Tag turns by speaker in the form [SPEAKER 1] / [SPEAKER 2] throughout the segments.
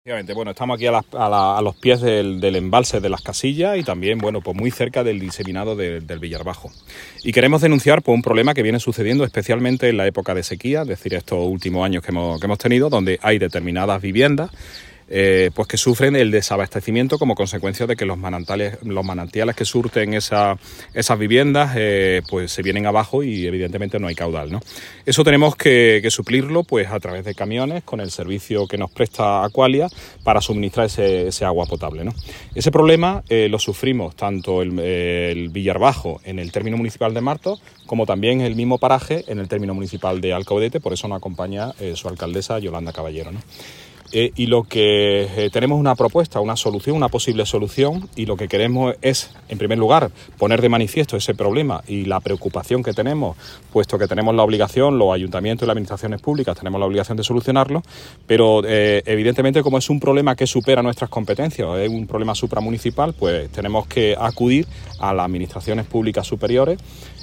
[SPEAKER 1] Bueno, estamos aquí a los pies del embalse de Las Casillas y también, bueno, pues muy cerca del diseminado del Villar Bajo. Y queremos denunciar pues, un problema que viene sucediendo especialmente en la época de sequía, es decir, estos últimos años que hemos tenido, donde hay determinadas viviendas pues que sufren el desabastecimiento como consecuencia de que los manantiales que surten esas viviendas pues se vienen abajo y evidentemente no hay caudal, ¿no? Eso tenemos que suplirlo pues a través de camiones con el servicio que nos presta Aqualia para suministrar ese agua potable, ¿no? Ese problema lo sufrimos tanto el Villar Bajo en el término municipal de Martos como también el mismo paraje en el término municipal de Alcaudete, por eso nos acompaña su alcaldesa Yolanda Caballero, ¿no? Y lo que tenemos una propuesta, una solución, una posible solución, y lo que queremos es, en primer lugar, poner de manifiesto ese problema y la preocupación que tenemos, puesto que tenemos la obligación, los ayuntamientos y las administraciones públicas tenemos la obligación de solucionarlo, pero evidentemente como es un problema que supera nuestras competencias, es un problema supramunicipal, pues tenemos que acudir a las administraciones públicas superiores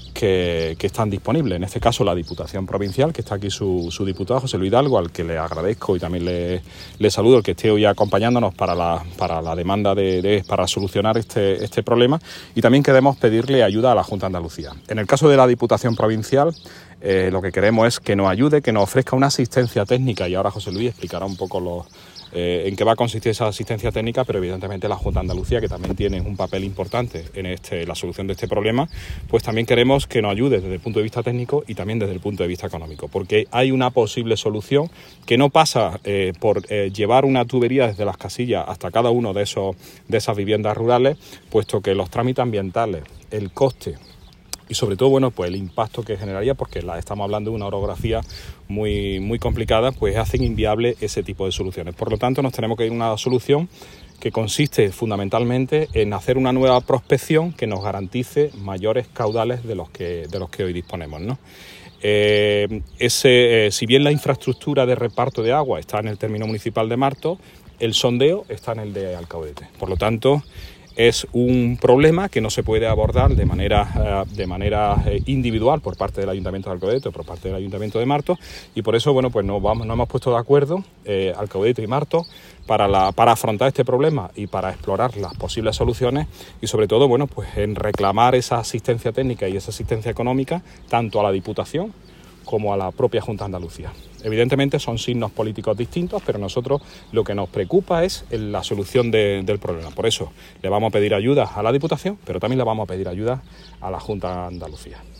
[SPEAKER 1] que están disponibles. En este caso la Diputación Provincial, que está aquí su diputado José Luis Hidalgo, al que le agradezco y también le saludo, el que esté hoy acompañándonos para la demanda para solucionar este problema, y también queremos pedirle ayuda a la Junta de Andalucía. En el caso de la Diputación Provincial, lo que queremos es que nos ayude, que nos ofrezca una asistencia técnica, y ahora José Luis explicará un poco en qué va a consistir esa asistencia técnica, pero evidentemente la Junta de Andalucía, que también tiene un papel importante en la solución de este problema, pues también queremos que nos ayude desde el punto de vista técnico y también desde el punto de vista económico, porque hay una posible solución que no pasa por llevar una tubería desde Las Casillas hasta cada uno de esas viviendas rurales, puesto que los trámites ambientales, el coste y sobre todo, bueno, pues el impacto que generaría, porque estamos hablando de una orografía muy complicada, pues hacen inviable ese tipo de soluciones. Por lo tanto, nos tenemos que ir a una solución que consiste fundamentalmente en hacer una nueva prospección que nos garantice mayores caudales de los que hoy disponemos, ¿no? Si bien la infraestructura de reparto de agua está en el término municipal de Martos, el sondeo está en el de Alcaudete. Por lo tanto, es un problema que no se puede abordar de manera individual por parte del Ayuntamiento de Alcaudete o por parte del Ayuntamiento de Martos, y por eso, bueno, pues nos hemos puesto de acuerdo, Alcaudete y Martos, para afrontar este problema y para explorar las posibles soluciones, y sobre todo, bueno, pues en reclamar esa asistencia técnica y esa asistencia económica tanto a la Diputación como a la propia Junta de Andalucía. Evidentemente son signos políticos distintos, pero nosotros lo que nos preocupa es la solución del problema. Por eso le vamos a pedir ayuda a la Diputación, pero también le vamos a pedir ayuda a la Junta de Andalucía.